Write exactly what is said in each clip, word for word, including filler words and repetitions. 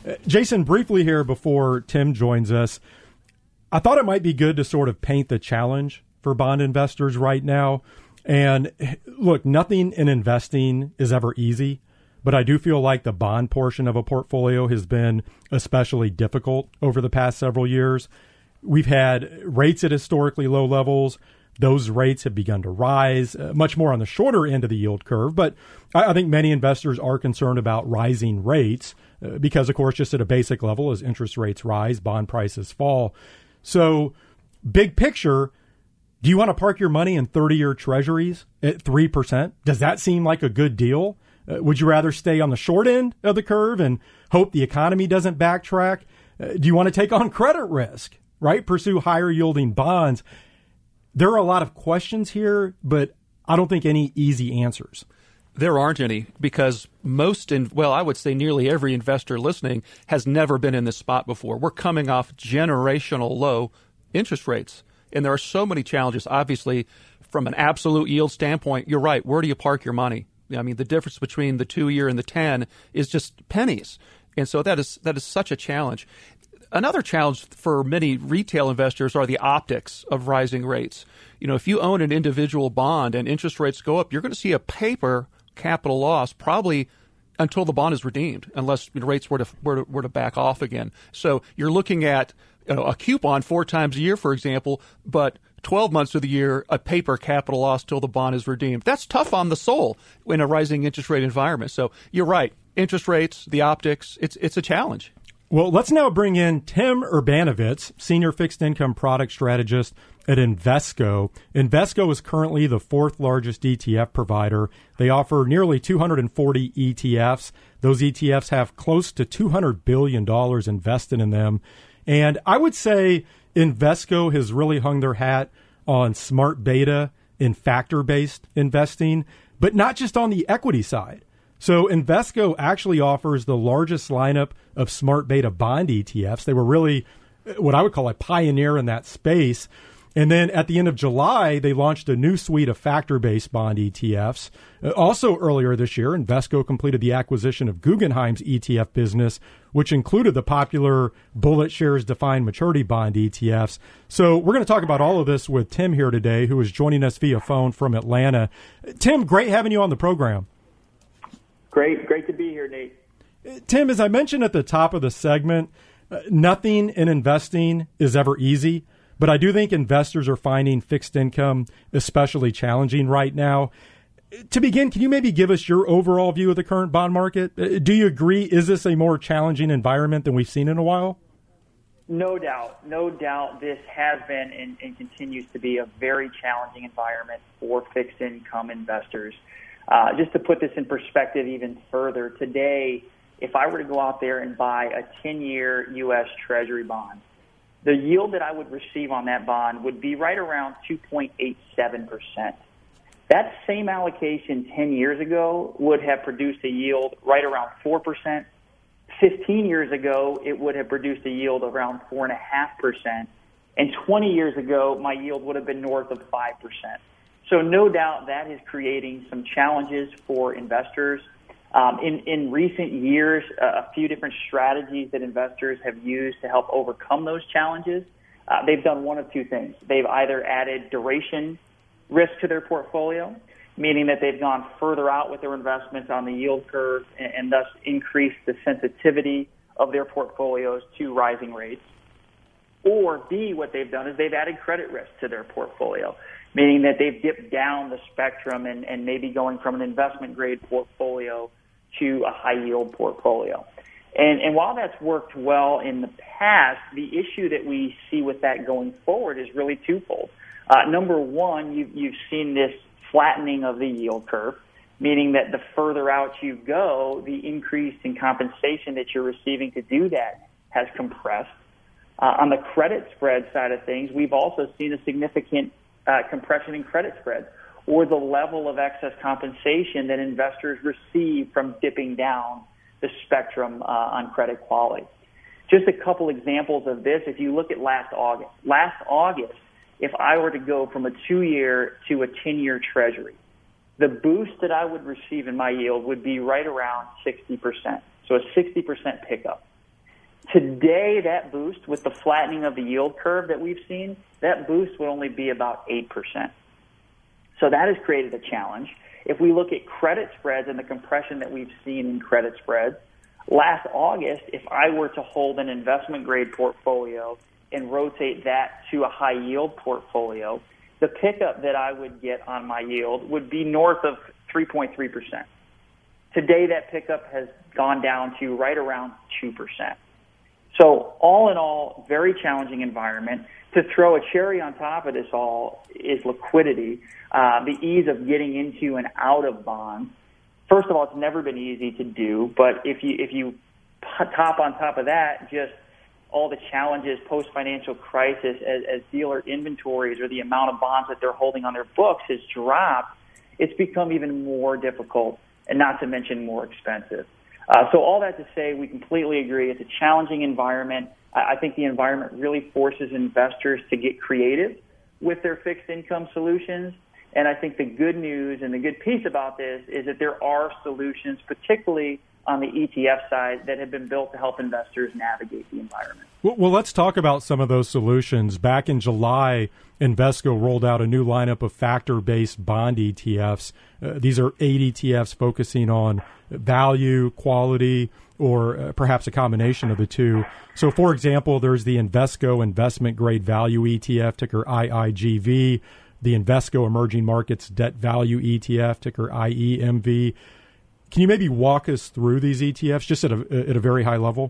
Uh, Jason, briefly here before Tim joins us, I thought it might be good to sort of paint the challenge for bond investors right now. And look, nothing in investing is ever easy, but I do feel like the bond portion of a portfolio has been especially difficult over the past several years. We've had rates at historically low levels. Those rates have begun to rise, uh, much more on the shorter end of the yield curve. But I, I think many investors are concerned about rising rates uh, because, of course, just at a basic level, as interest rates rise, bond prices fall. So big picture, do you want to park your money in thirty-year treasuries at three percent? Does that seem like a good deal? Uh, would you rather stay on the short end of the curve and hope the economy doesn't backtrack? Uh, do you want to take on credit risk, right? Pursue higher yielding bonds? There are a lot of questions here, but I don't think any easy answers. There aren't any because most, in, well, I would say nearly every investor listening has never been in this spot before. We're coming off generational low interest rates. And there are so many challenges. Obviously, from an absolute yield standpoint, you're right. Where do you park your money? I mean, the difference between the two-year and the ten is just pennies. And so that is that is such a challenge. Another challenge for many retail investors are the optics of rising rates. You know, if you own an individual bond and interest rates go up, you're going to see a paper capital loss probably until the bond is redeemed, unless you know, rates were to, were to were to back off again. So you're looking at you know, a coupon four times a year, for example, but twelve months of the year, a paper capital loss till the bond is redeemed. That's tough on the soul in a rising interest rate environment. So you're right. Interest rates, the optics, it's it's a challenge. Well, let's now bring in Tim Urbanowitz, Senior Fixed Income Product Strategist at Invesco. Invesco is currently the fourth largest E T F provider. They offer nearly two hundred forty E T Fs. Those E T Fs have close to two hundred billion dollars invested in them. And I would say Invesco has really hung their hat on smart beta and factor-based investing, but not just on the equity side. So Invesco actually offers the largest lineup of smart beta bond E T Fs. They were really what I would call a pioneer in that space. And then at the end of July, they launched a new suite of factor-based bond E T Fs. Also earlier this year, Invesco completed the acquisition of Guggenheim's E T F business, which included the popular Bullet Shares Defined Maturity Bond E T Fs. So we're going to talk about all of this with Tim here today, who is joining us via phone from Atlanta. Tim, great having you on the program. Great. Great to be here, Nate. Tim, as I mentioned at the top of the segment, uh, nothing in investing is ever easy. But I do think investors are finding fixed income especially challenging right now. To begin, can you maybe give us your overall view of the current bond market? Do you agree? Is this a more challenging environment than we've seen in a while? No doubt. No doubt this has been and, and continues to be a very challenging environment for fixed income investors. Uh, just to put this in perspective even further, today, if I were to go out there and buy a ten-year U S Treasury bond, the yield that I would receive on that bond would be right around two point eight seven percent. That same allocation ten years ago would have produced a yield right around four percent. fifteen years ago, it would have produced a yield around four point five percent. And twenty years ago, my yield would have been north of five percent. So no doubt that is creating some challenges for investors. Um, in, in recent years, uh, a few different strategies that investors have used to help overcome those challenges, uh, they've done one of two things. They've either added duration risk to their portfolio, meaning that they've gone further out with their investments on the yield curve and, and thus increased the sensitivity of their portfolios to rising rates. Or B, what they've done is they've added credit risk to their portfolio, meaning that they've dipped down the spectrum and, and maybe going from an investment-grade portfolio to a high-yield portfolio. And, and while that's worked well in the past, the issue that we see with that going forward is really twofold. Uh, number one, you've, you've seen this flattening of the yield curve, meaning that the further out you go, the increase in compensation that you're receiving to do that has compressed. Uh, on the credit spread side of things, we've also seen a significant uh, compression in credit spreads, or the level of excess compensation that investors receive from dipping down the spectrum uh, on credit quality. Just a couple examples of this. If you look at last August, last August, if I were to go from a two-year to a ten-year Treasury, the boost that I would receive in my yield would be right around sixty percent, so a sixty percent pickup. Today, that boost, with the flattening of the yield curve that we've seen, that boost would only be about eight percent. So that has created a challenge. If we look at credit spreads and the compression that we've seen in credit spreads, last August, if I were to hold an investment-grade portfolio and rotate that to a high-yield portfolio, the pickup that I would get on my yield would be north of three point three percent. Today, that pickup has gone down to right around two percent. So all in all, very challenging environment. To throw a cherry on top of this all is liquidity, uh, the ease of getting into and out of bonds. First of all, it's never been easy to do, but if you if you top on top of that, just all the challenges post-financial crisis as, as dealer inventories or the amount of bonds that they're holding on their books has dropped, it's become even more difficult and not to mention more expensive. Uh, so all that to say, we completely agree. It's a challenging environment. I, I think the environment really forces investors to get creative with their fixed income solutions. And I think the good news and the good piece about this is that there are solutions, particularly on the E T F side, that have been built to help investors navigate the environment. Well, well, let's talk about some of those solutions. Back in July, Invesco rolled out a new lineup of factor-based bond E T Fs. Uh, these are eight E T Fs focusing on value, quality, or uh, perhaps a combination of the two. So, for example, there's the Invesco Investment Grade Value E T F, ticker I I G V, the Invesco Emerging Markets Debt Value E T F, ticker I E M V. Can you maybe walk us through these E T Fs just at a, at a very high level?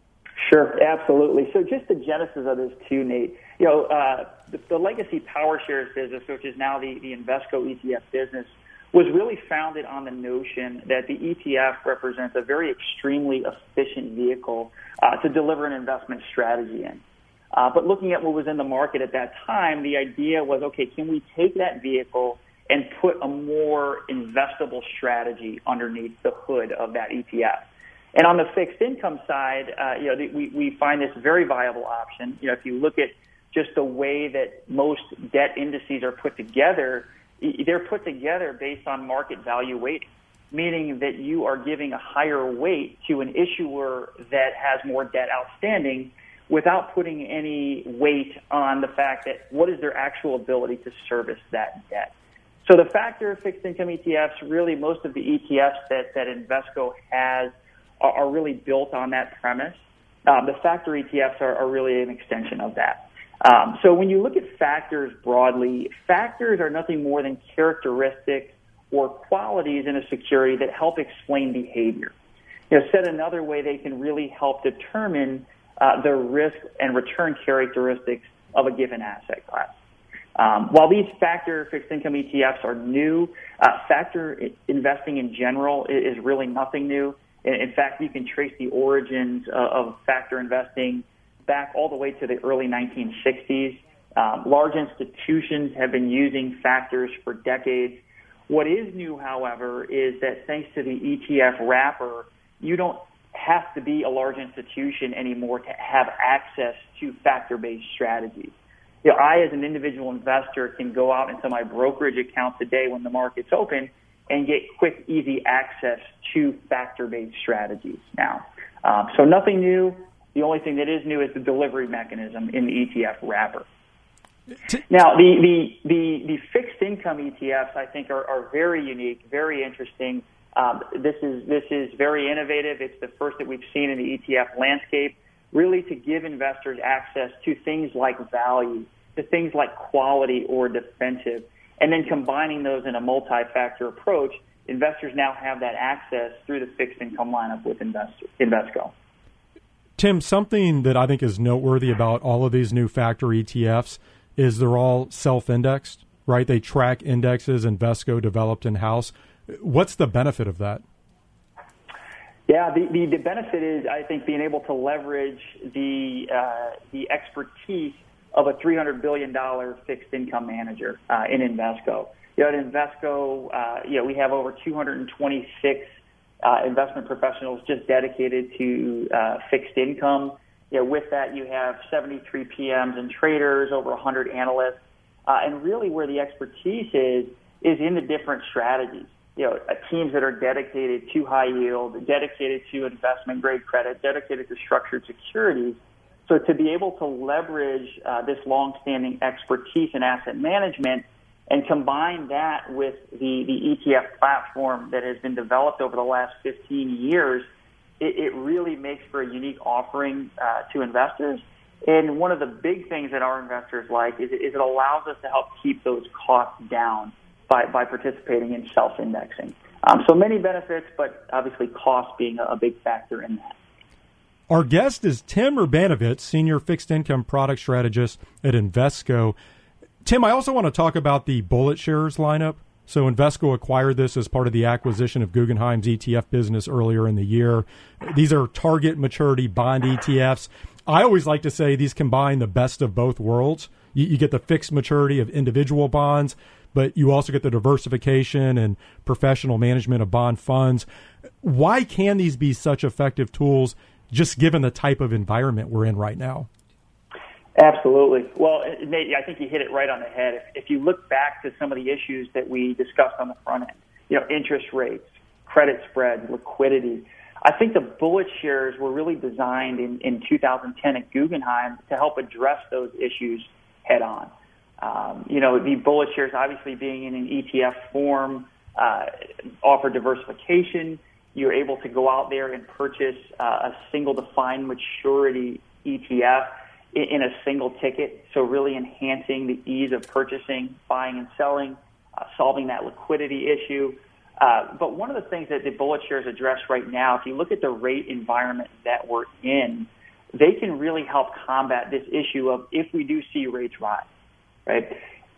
Sure, absolutely. So just the genesis of this too, Nate. You know, uh, the, the legacy PowerShares business, which is now the, the Invesco E T F business, was really founded on the notion that the E T F represents a very extremely efficient vehicle uh, to deliver an investment strategy in. Uh, but looking at what was in the market at that time, the idea was, okay, can we take that vehicle and put a more investable strategy underneath the hood of that E T F? And on the fixed income side, uh, you know, we, we find this very viable option. You know, if you look at just the way that most debt indices are put together, they're put together based on market value weighting, meaning that you are giving a higher weight to an issuer that has more debt outstanding without putting any weight on the fact that what is their actual ability to service that debt. So the factor fixed income E T Fs, really most of the E T Fs that, that Invesco has are, are really built on that premise. Um, the factor E T Fs are, are really an extension of that. Um, so when you look at factors broadly, factors are nothing more than characteristics or qualities in a security that help explain behavior. You know, said another way, they can really help determine uh, the risk and return characteristics of a given asset class. Um, while these factor fixed income E T Fs are new, uh, factor investing in general is, is really nothing new. In, in fact, you can trace the origins uh, of factor investing back all the way to the early nineteen sixties. Um, large institutions have been using factors for decades. What is new, however, is that thanks to the E T F wrapper, you don't have to be a large institution anymore to have access to factor-based strategies. You know, I, as an individual investor, can go out into my brokerage account today when the market's open and get quick, easy access to factor-based strategies now. Um, so nothing new. The only thing that is new is the delivery mechanism in the E T F wrapper. Now, the, the, the, the fixed income E T Fs, I think, are, are very unique, very interesting. Um, this is this is very innovative. It's the first that we've seen in the E T F landscape, really to give investors access to things like value, to things like quality or defensive, and then combining those in a multi-factor approach. Investors now have that access through the fixed income lineup with Investor, Invesco. Tim, something that I think is noteworthy about all of these new factor E T Fs is they're all self-indexed, right? They track indexes Invesco developed in-house. What's the benefit of that? Yeah, the, the, the benefit is, I think, being able to leverage the uh, the expertise of a three hundred billion dollars fixed income manager uh, in Invesco. You know, at Invesco, uh, you know, we have over two hundred twenty-six uh, investment professionals just dedicated to uh, fixed income. You know, with that, you have seventy-three P Ms and traders, over one hundred analysts, uh, and really where the expertise is is in the different strategies. you know, teams that are dedicated to high yield, dedicated to investment grade credit, dedicated to structured securities. So to be able to leverage uh, this longstanding expertise in asset management and combine that with the, the E T F platform that has been developed over the last fifteen years, it, it really makes for a unique offering uh, to investors. And one of the big things that our investors like is, is it allows us to help keep those costs down by, by participating in self-indexing. Um, so many benefits, but obviously cost being a, a big factor in that. Our guest is Tim Urbanowicz, Senior Fixed Income Product Strategist at Invesco. Tim, I also want to talk about the BulletShares lineup. So Invesco acquired this as part of the acquisition of Guggenheim's E T F business earlier in the year. These are target maturity bond E T Fs. I always like to say these combine the best of both worlds. You, you get the fixed maturity of individual bonds, but you also get the diversification and professional management of bond funds. Why can these be such effective tools, just given the type of environment we're in right now? Absolutely. Well, Nate, I think you hit it right on the head. If, if you look back to some of the issues that we discussed on the front end, you know, interest rates, credit spread, liquidity, I think the BulletShares were really designed in, in two thousand ten at Guggenheim to help address those issues head on. Um, you know, the BulletShares obviously being in an E T F form uh, offer diversification. You're able to go out there and purchase uh, a single defined maturity E T F in, in a single ticket, so really enhancing the ease of purchasing, buying and selling, uh, solving that liquidity issue. Uh, but one of the things that the BulletShares address right now, if you look at the rate environment that we're in, they can really help combat this issue of if we do see rates rise, right?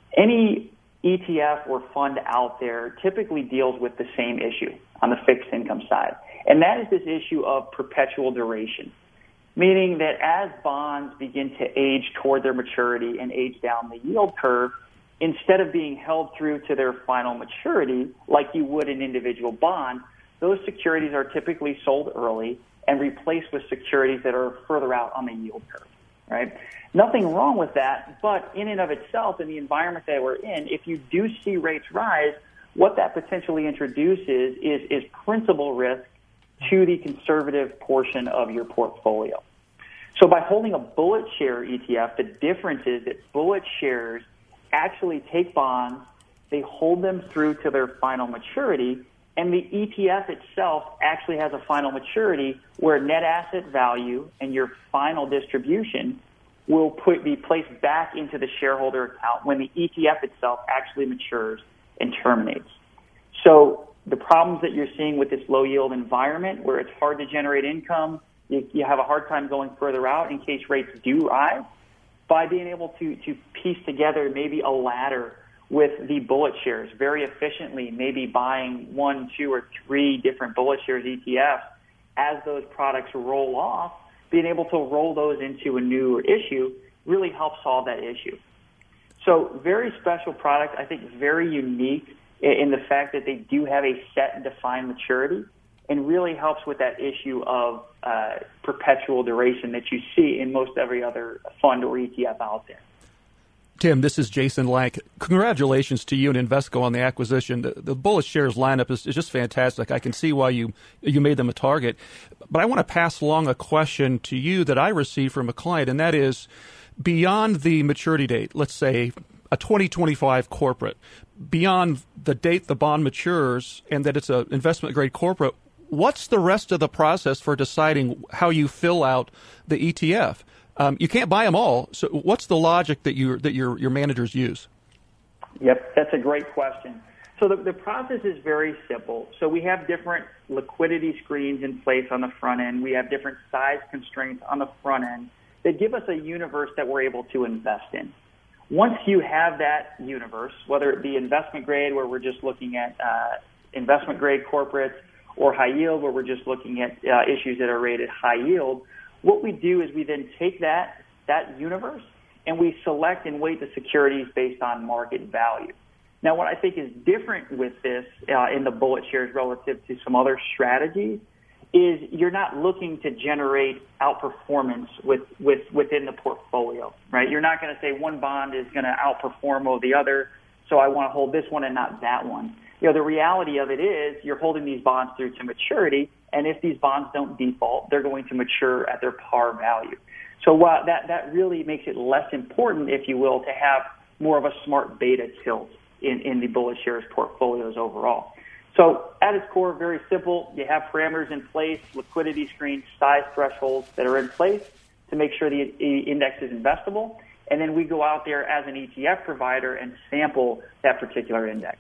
Any E T F or fund out there typically deals with the same issue on the fixed income side, and that is this issue of perpetual duration, meaning that as bonds begin to age toward their maturity and age down the yield curve, instead of being held through to their final maturity like you would an individual bond, those securities are typically sold early and replaced with securities that are further out on the yield curve, right? Nothing wrong with that, but in and of itself, in the environment that we're in, if you do see rates rise, what that potentially introduces is, is principal risk to the conservative portion of your portfolio. So by holding a BulletShare E T F, the difference is that BulletShares actually take bonds, they hold them through to their final maturity, and the E T F itself actually has a final maturity where net asset value and your final distribution will put, be placed back into the shareholder account when the E T F itself actually matures and terminates. So the problems that you're seeing with this low yield environment where it's hard to generate income, you, you have a hard time going further out in case rates do rise, by being able to, to piece together maybe a ladder with the BulletShares very efficiently, maybe buying one, two, or three different BulletShares E T Fs as those products roll off, being able to roll those into a new issue really helps solve that issue. So very special product, I think very unique in the fact that they do have a set and defined maturity, and really helps with that issue of uh, perpetual duration that you see in most every other fund or E T F out there. Tim, this is Jason Lank. Congratulations to you and Invesco on the acquisition. The, the BulletShares lineup is, is just fantastic. I can see why you you made them a target. But I want to pass along a question to you that I received from a client, and that is, beyond the maturity date, let's say a twenty twenty-five corporate, beyond the date the bond matures and that it's an investment-grade corporate, what's the rest of the process for deciding how you fill out the E T F? Um, you can't buy them all. So what's the logic that you that your your managers use? Yep, that's a great question. So the, the process is very simple. So we have different liquidity screens in place on the front end. We have different size constraints on the front end that give us a universe that we're able to invest in. Once you have that universe, whether it be investment grade, where we're just looking at uh, investment grade corporates, or high yield, where we're just looking at uh, issues that are rated high yield, what we do is we then take that that universe and we select and weight the securities based on market value. Now, what I think is different with this uh, in the BulletShares relative to some other strategies is you're not looking to generate outperformance with, with within the portfolio, right? You're not going to say one bond is going to outperform over the other, so I want to hold this one and not that one. you know, the reality of it is you're holding these bonds through to maturity, and if these bonds don't default, they're going to mature at their par value. So while that, that really makes it less important, if you will, to have more of a smart beta tilt in, in the bullet shares portfolios overall. So at its core, very simple. You have parameters in place, liquidity screens, size thresholds that are in place to make sure the index is investable. And then we go out there as an E T F provider and sample that particular index.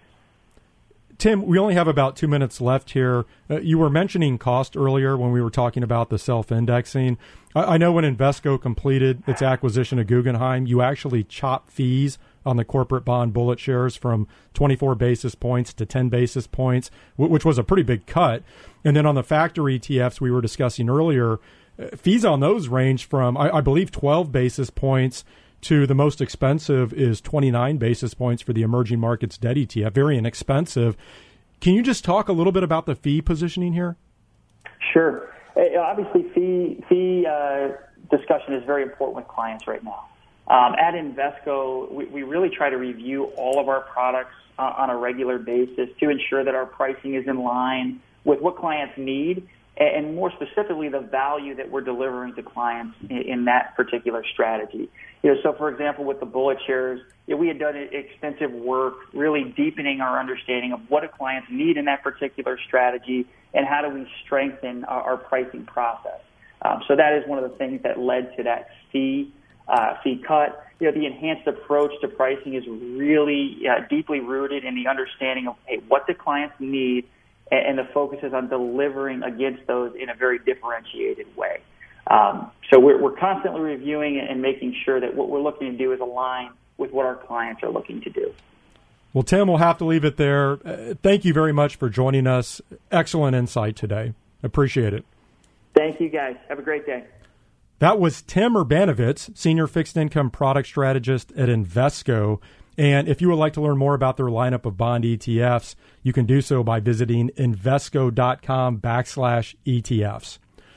Tim, we only have about two minutes left here. Uh, you were mentioning cost earlier when we were talking about the self-indexing. I, I know when Invesco completed its acquisition of Guggenheim, you actually chopped fees on the corporate bond bullet shares from twenty-four basis points to ten basis points, w- which was a pretty big cut. And then on the factor E T Fs we were discussing earlier, uh, fees on those range from, I, I believe, twelve basis points to the most expensive is twenty-nine basis points for the emerging markets debt E T F, very inexpensive. Can you just talk a little bit about the fee positioning here? Sure. Obviously, fee fee uh, discussion is very important with clients right now. Um, at Invesco, we, we really try to review all of our products uh, on a regular basis to ensure that our pricing is in line with what clients need, and more specifically, the value that we're delivering to clients in, in that particular strategy. You know, so for example, with the bullet shares, you know, we had done extensive work really deepening our understanding of what do clients need in that particular strategy and how do we strengthen our, our pricing process. Um, so that is one of the things that led to that fee uh, fee cut. You know, the enhanced approach to pricing is really uh, deeply rooted in the understanding of, hey, what do clients need, and the focus is on delivering against those in a very differentiated way. Um, so we're, we're constantly reviewing and making sure that what we're looking to do is align with what our clients are looking to do. Well, Tim, we'll have to leave it there. Uh, thank you very much for joining us. Excellent insight today. Appreciate it. Thank you, guys. Have a great day. That was Tim Urbanowitz, Senior Fixed Income Product Strategist at Invesco. And if you would like to learn more about their lineup of bond E T Fs, you can do so by visiting Invesco.com backslash ETFs.